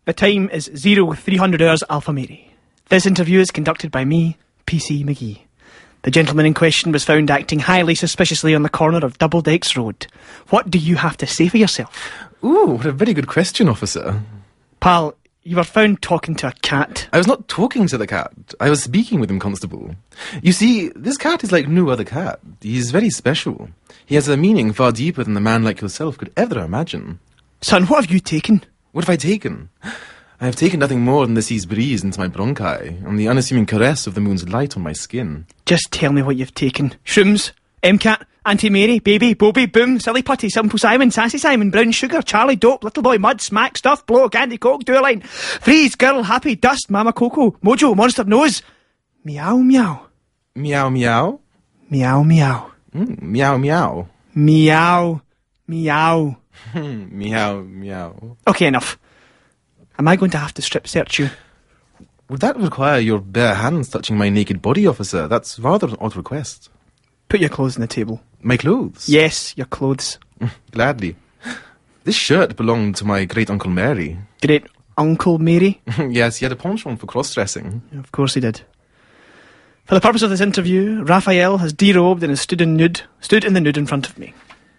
The time is 0300 hours Alpha Mary. This interview is conducted by me, PC McGee. The gentleman in question was found acting highly suspiciously on the corner of Doubledykes Road. What do you have to say for yourself? Ooh, what a very good question, officer. Pal, you were found talking to a cat. I was not talking to the cat. I was speaking with him, Constable. You see, this cat is like no other cat. He's very special. He has a meaning far deeper than the man like yourself could ever imagine. Son, what have you taken? What have I taken? I have taken nothing more than the sea's breeze into my bronchi and the unassuming caress of the moon's light on my skin. Just tell me what you've taken. Shrooms, MCAT, Auntie Mary, Baby, Bobby, Boom, Silly Putty, Simple Simon, Sassy Simon, Brown Sugar, Charlie Dope, Little Boy Mud, Smack, Stuff, Blow, Candy Coke, Duraline, Freeze, Girl, Happy, Dust, Mama Coco, Mojo, Monster Nose. Meow, meow. Meow, meow? Meow, meow. Meow, meow. Meow, meow. Meow, meow. Okay, enough. Am I going to have to strip search you? Would that require your bare hands touching my naked body, officer? That's rather an odd request. Put your clothes on the table. My clothes? Yes, your clothes. Gladly. This shirt belonged to my great-uncle Mary. Great-uncle Mary? Yes, he had a penchant for cross-dressing. Of course he did. For the purpose of this interview, Raphael has derobed and has stood in the nude in front of me.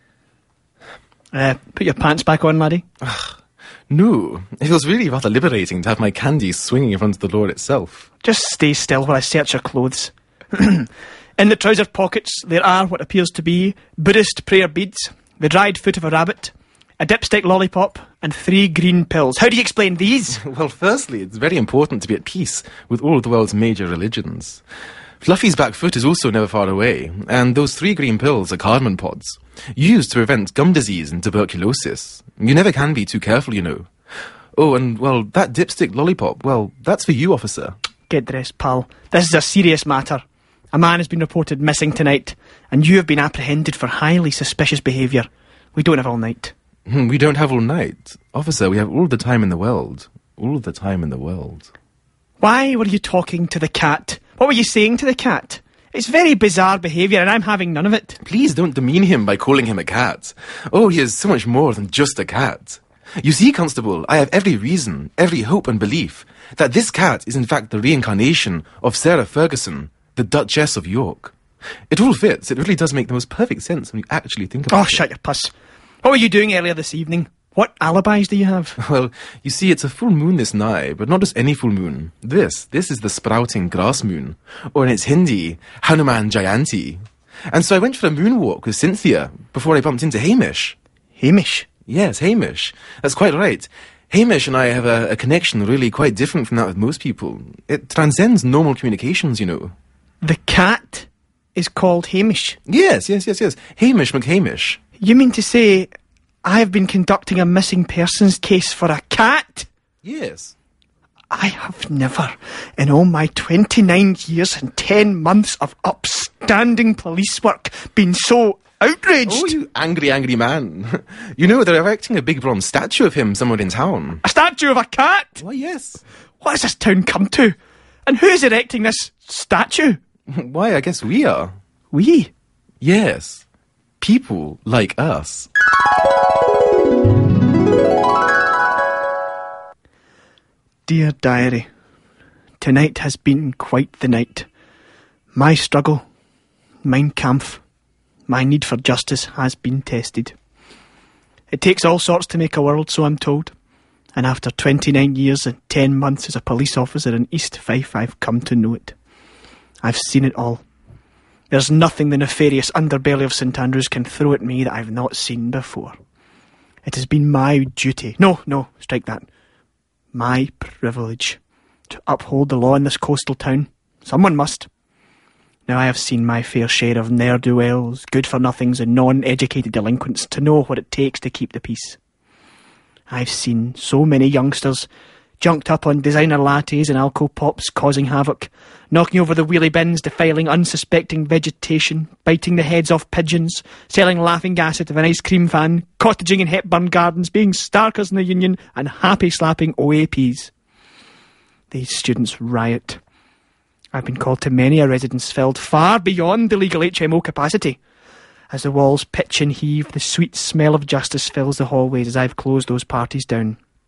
Put your pants back on, laddie. No, it feels really rather liberating to have my candy swinging in front of the Lord itself. Just stay still while I search your clothes. In the trouser pockets there are what appears to be Buddhist prayer beads, the dried foot of a rabbit, a dipstick lollipop, and 3 green pills. How do you explain these? Well, firstly, it's very important to be at peace with all of the world's major religions. Fluffy's back foot is also never far away, and those 3 green pills are Carmen pods, used to prevent gum disease and tuberculosis. You never can be too careful, you know. Oh, and, well, that dipstick lollipop, well, that's for you, officer. Get dressed, pal. This is a serious matter. A man has been reported missing tonight, and you have been apprehended for highly suspicious behaviour. We don't have all night. We don't have all night. Officer, we have all the time in the world. All the time in the world. Why were you talking to the cat? What were you saying to the cat? It's very bizarre behaviour, and I'm having none of it. Please don't demean him by calling him a cat. Oh, he is so much more than just a cat. You see, Constable, I have every reason, every hope and belief that this cat is in fact the reincarnation of Sarah Ferguson, the Duchess of York. It all fits. It really does make the most perfect sense when you actually think about it. Oh, shut your puss. What were you doing earlier this evening? What alibis do you have? Well, you see, it's a full moon this night, but not just any full moon. This is the sprouting grass moon, or in its Hindi, Hanuman Jayanti. And so I went for a moonwalk with Cynthia before I bumped into Hamish. Hamish? Yes, Hamish. That's quite right. Hamish and I have a connection really quite different from that with most people. It transcends normal communications, you know. The cat is called Hamish? Yes. Hamish McHamish. You mean to say I have been conducting a missing persons case for a cat? Yes. I have never, in all my 29 years and 10 months of upstanding police work, been so outraged. Oh, you angry man. You know, they're erecting a big bronze statue of him somewhere in town. A statue of a cat? Why, yes. What has this town come to? And who's erecting this statue? Why, I guess we are. We? Yes. People like us. Dear Diary, tonight has been quite the night. My struggle, mein Kampf, my need for justice has been tested. It takes all sorts to make a world, so I'm told. And after 29 years and 10 months as a police officer in East Fife, I've come to know it. I've seen it all. There's nothing the nefarious underbelly of St Andrews can throw at me that I've not seen before. It has been my duty, no, strike that, my privilege, to uphold the law in this coastal town. Someone must. Now I have seen my fair share of ne'er-do-wells, good-for-nothings and non-educated delinquents to know what it takes to keep the peace. I've seen so many youngsters junked up on designer lattes and alco pops causing havoc, knocking over the wheelie bins, defiling unsuspecting vegetation, biting the heads off pigeons, selling laughing gas out of an ice cream van, cottaging in Hepburn Gardens, being starkers in the Union and happy slapping OAPs. These students riot. I've been called to many a residence filled far beyond the legal HMO capacity. As the walls pitch and heave, the sweet smell of justice fills the hallways as I've closed those parties down.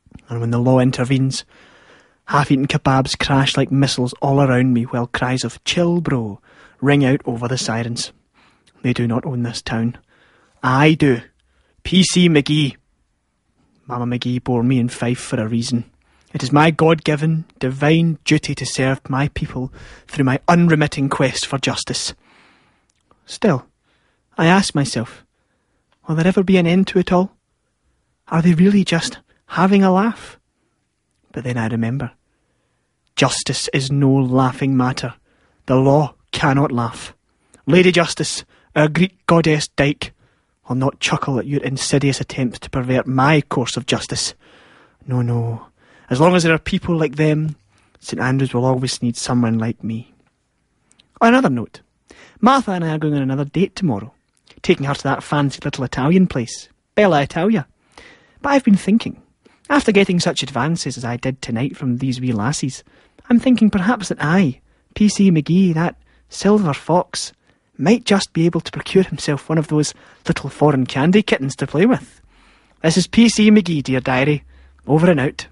And when the law intervenes, half-eaten kebabs crash like missiles all around me while cries of "Chill, bro" ring out over the sirens. They do not own this town. I do. PC McGee. Mama McGee bore me in Fife for a reason. It is my God-given, divine duty to serve my people through my unremitting quest for justice. Still, I ask myself, will there ever be an end to it all? Are they really just having a laugh? But then I remember, justice is no laughing matter. The law cannot laugh. Lady Justice, our Greek goddess Dyke, will not chuckle at your insidious attempts to pervert my course of justice. No, no. As long as there are people like them, St Andrews will always need someone like me. On another note, Martha and I are going on another date tomorrow, taking her to that fancy little Italian place, Bella Italia. But I've been thinking, after getting such advances as I did tonight from these wee lassies, I'm thinking perhaps that I, PC McGee, that silver fox, might just be able to procure himself one of those little foreign candy kittens to play with. This is PC McGee, dear diary. Over and out.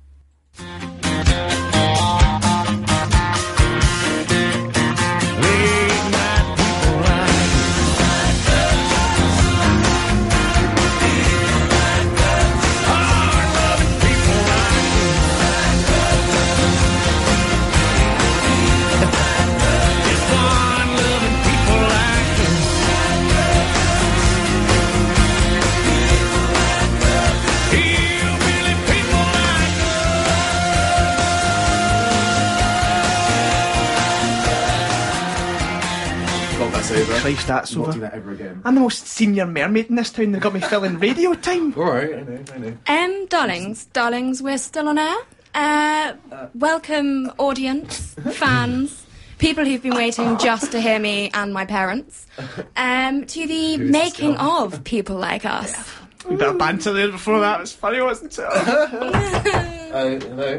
Christ, that's over. Not do that ever again. I'm the most senior mermaid in this town. They've got me filling radio time. Alright, I know. Darlings, we're still on air. Welcome, audience, fans, people who've been waiting just to hear me and my parents, to the making of People Like Us. A bit of banter there before that. It was funny, wasn't it? Hello.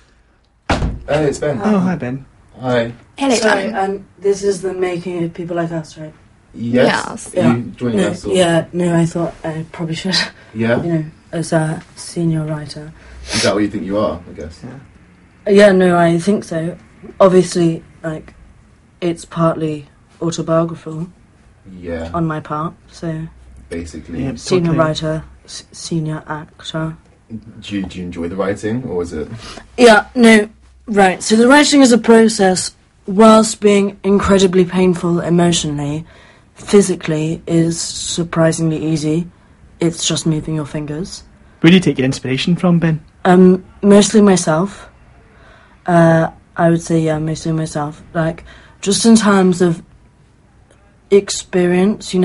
Hey, it's Ben. Oh, hi, Ben. Hi. Hello, Sorry, darling. this is the making of People Like Us, right? Yes. Yes. Are you joining us? Or? No, I thought I probably should, Yeah? as a senior writer. Is that what you think you are, I guess? Yeah, no, I think so. Obviously, it's partly autobiographical Yeah. on my part, so Basically. Yeah. senior Totally. writer, senior actor. Do you enjoy the writing, or is it... Yeah, no, right. So the writing is a process, whilst being incredibly painful emotionally, physically is surprisingly easy. It's just moving your fingers. Where do you take your inspiration from, Ben? Mostly myself. I would say, yeah, mostly myself. Just in terms of experience,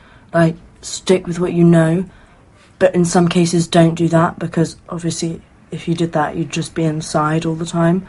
stick with what you know. But in some cases, don't do that, because obviously, if you did that, you'd just be inside all the time.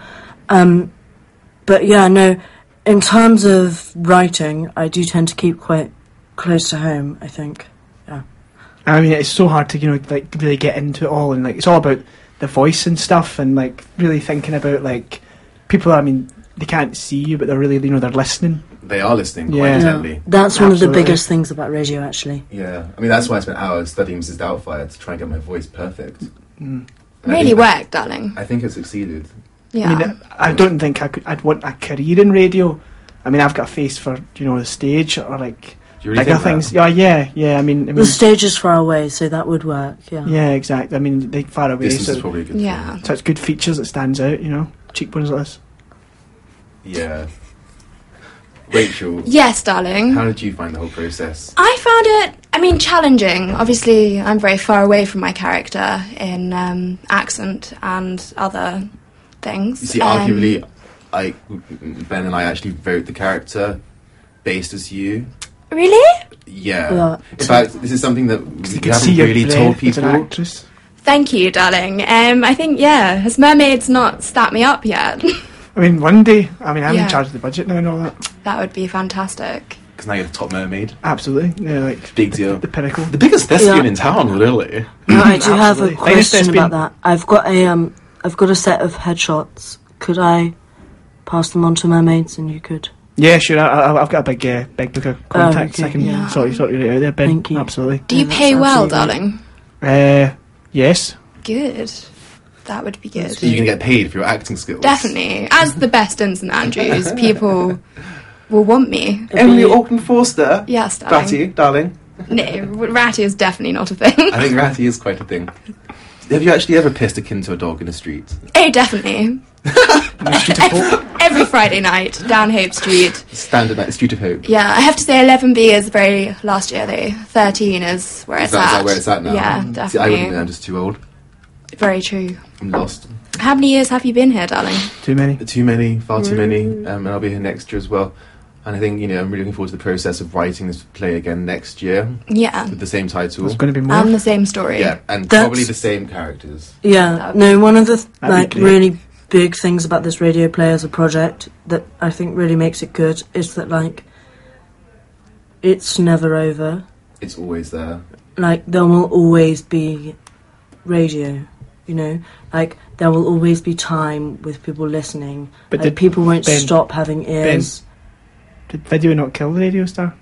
But yeah, no, in terms of writing, I do tend to keep quite close to home, I think. Yeah. I mean, it's so hard to, really get into it all, and, it's all about the voice and stuff, and, really thinking about, people, I mean, they can't see you, but they're really, they're listening. They are listening quite Yeah. intently. That's one of the Absolutely. biggest things about radio, actually. Yeah. I mean, that's why I spent hours studying Mrs. Doubtfire, to try and get my voice perfect. And I Really think- worked, darling. I think it succeeded. Yeah. I mean, I don't think I'd want a career in radio. I mean, I've got a face for, the stage, or, Do you really bigger think things. that? Yeah, I mean... The stage is far away, so that would work, yeah. Yeah, exactly. I mean, they're far away, Distance so, is probably a good Yeah. thing. so it's good features that stands out, cheekbones like this. Yeah. Rachel, Yes, darling. how did you find the whole process? I found it, challenging. Obviously, I'm very far away from my character in accent and other things. You see, arguably, Ben and I actually wrote the character based as you. Really? Yeah. Yeah. In fact, this is something that we You can see haven't your really breath told as an people. actress. Thank you, darling. I think, has Mermaids not stacked me up yet? I mean, one day, I'm Yeah. in charge of the budget now and all that. That would be fantastic. Because now you're the top mermaid. Absolutely. Yeah, Big deal. the pinnacle. The biggest thespian Yeah. in town, really. No, I do have a Absolutely. Finest question thespian. about that. I've got a set of headshots. Could I pass them on to Mermaids, and you could? Yeah, sure. I've got a big book of contacts. okay, I can yeah. sort you right out there, Ben. Thank you. Absolutely. Do you Yeah, pay that's well, absolutely darling? Yes. Good. That would be good. You can get paid for your acting skills. Definitely. As the best in St Andrews, people will want me. Emily Auckland Forster. Yes, darling. Ratty, darling. No, ratty is definitely not a thing. I think ratty is quite a thing. Have you actually ever pissed akin to a dog in the street? Oh, definitely. Every Friday night, down Hope Street. Standard night, Street of Hope. Yeah, I have to say 11B is very last year though. 13 is where it's at. Is that where it's at now? Yeah, See, I definitely. wouldn't know, I'm just too old. Very true. I'm lost. How many years have you been here, darling? Too many. Too many, far too many. And I'll be here next year as well. And I think, I'm really looking forward to the process of writing this play again next year Yeah. with the same title. There's going to be more. And the same story. Yeah, and That's- probably the same characters. Yeah, no, one of the That'd be great. really big things about this radio play as a project that I think really makes it good is that, like, it's never over. It's always there. Like, there will always be radio, you know? Like, there will always be time with people listening. But Like, did people won't Ben- stop having ears. Did video not kill the radio star?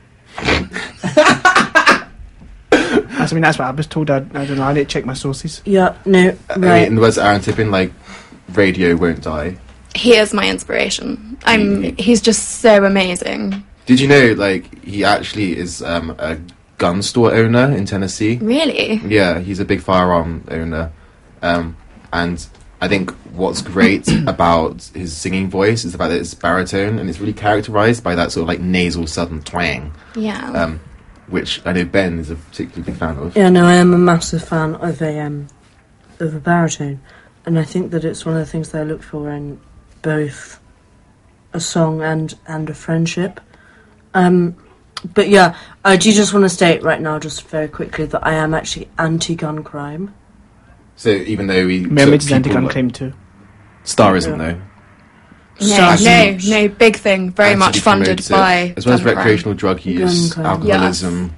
That's what I was told. I don't know. I need to check my sources. Yeah, no, I mean, right. in the words of Aaron Tippin, like, radio won't die. He is my inspiration. He's just so amazing. Did you know, like, he actually is a gun store owner in Tennessee? Really? Yeah, he's a big firearm owner. And I think what's great about his singing voice is the fact that it's baritone, and it's really characterised by that sort of, like, nasal southern twang, Yeah. which I know Ben is a particularly big fan of. Yeah, no, I am a massive fan of a baritone, and I think that it's one of the things that I look for in both a song and a friendship. But yeah, I do just want to state right now, just very quickly, that I am actually anti-gun crime. So even though we... Mermaids is took people anti-gun like- crime too. Star isn't, though. No, big thing. Very much Actively funded promotes by it, as well as gun crime. recreational drug use, Gun crime. alcoholism,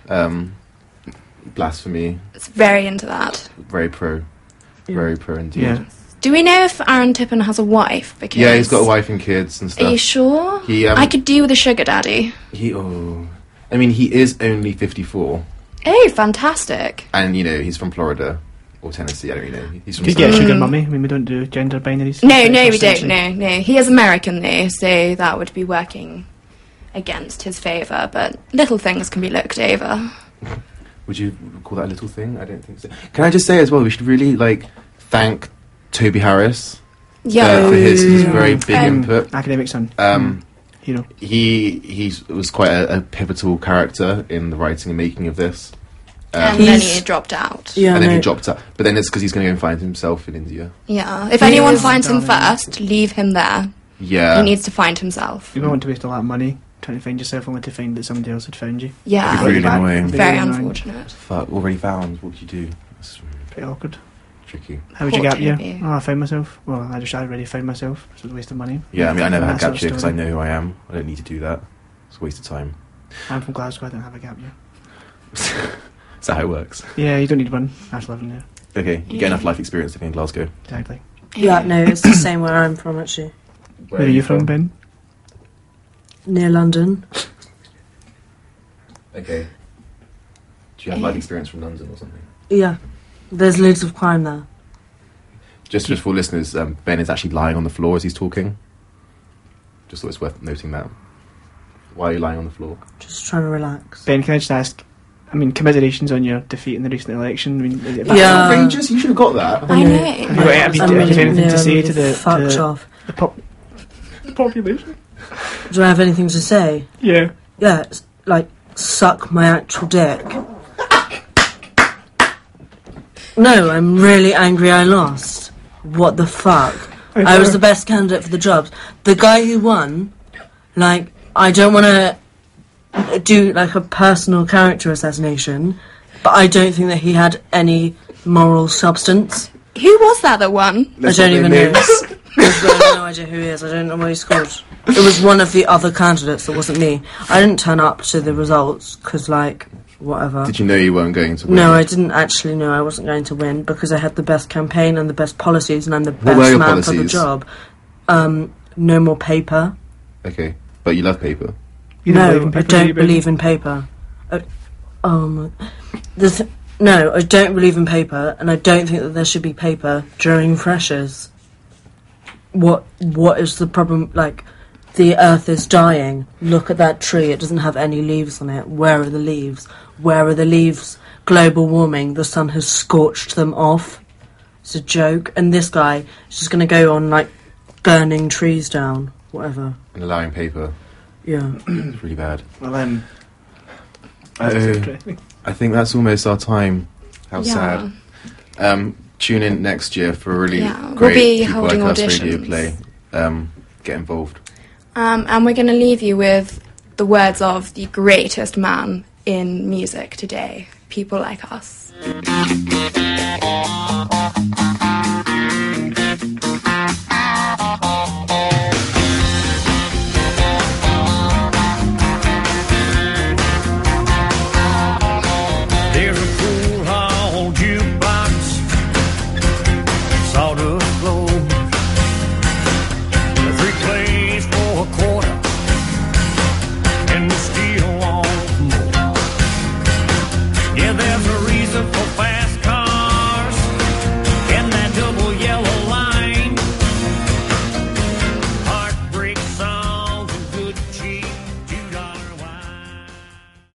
blasphemy. It's very into that. Very pro indeed. Yeah. Do we know if Aaron Tippin has a wife? Because Yeah, he's got a wife and kids and Are you stuff. sure? He, I could do with a sugar daddy. He is only 54, Oh, fantastic. and he's from Florida or Tennessee. I don't really know. He's from Could get a somewhere. sugar mummy. I mean, we don't do gender binaries. No, It's we 21st don't. century. No. He is American though, so that would be working against his favour. But little things can be looked over. Would you call that a little thing? I don't think so. Can I just say as well, we should really thank Toby Harris Yeah. for his very big Um, input. Academic son. Hero. He was quite a pivotal character in the writing and making of this. and then He's- he dropped out. Yeah, And then no, he dropped out. But then it's because he's going to go and find himself in India. Yeah. If anyone is finds him darling. first, leave him there. Yeah. He needs to find himself. You don't want to waste a lot of money trying to find yourself only to find that somebody else had found you. Yeah. It'd be really Bad. annoying. Very annoying. unfortunate. Fuck, already found. What would you do? That's Pretty awkward. tricky. How would you Poor gap year? Toby. Oh, I found myself. Well, I already found myself. So it's a waste of money. Yeah, I mean, I never had That sort gap of year because I story. know who I am. I don't need to do that. It's a waste of time. I'm from Glasgow. I don't have a gap year. Is that how it works? Yeah, you don't need one. After living there. Okay, you get enough life experience living in Glasgow. Exactly. yeah, no, it's the same where I'm from, actually. Where are you from, Ben? Near London. Okay. Do you have life experience from London or something? Yeah, there's loads of crime there. Just for listeners, Ben is actually lying on the floor as he's talking. Just thought it's worth noting that. Why are you lying on the floor? Just trying to relax. Ben, can I just ask? I mean, commiserations on your defeat in the recent election. I mean, is it Yeah. Outrageous, you should have got that. I know. Have you got anything to say to the fucked off. the population? Do I have anything to say? Yeah. Yeah, it's like, suck my actual dick. No, I'm really angry I lost. What the fuck? I was the best candidate for the jobs. The guy who won, I don't want to do, a personal character assassination, but I don't think that he had any moral substance. Who was that won? I don't even know. I've got no idea who he is. I don't know what he scored. It was one of the other candidates that wasn't me. I didn't turn up to the results because, whatever. Did you know you weren't going to win? No, I didn't actually know I wasn't going to win because I had the best campaign and the best policies and I'm the What were best your man for the policies? job. No more paper. Okay, but you love paper. You No, believe in I paper, do you, don't Ben? believe in paper. No, I don't believe in paper, and I don't think that there should be paper during Freshers. What is the problem? Like, the earth is dying. Look at that tree. It doesn't have any leaves on it. Where are the leaves? Where are the leaves? Global warming. The sun has scorched them off. It's a joke. And this guy is just going to go on, like, burning trees down. Whatever. And allowing paper. Yeah. It's really bad. Well, I think that's almost our time. How Yeah. sad. Tune in next year for a really Yeah, we'll great be People holding Like Us radio auditions. play. Get involved. And we're going to leave you with the words of the greatest man in music today, People Like Us.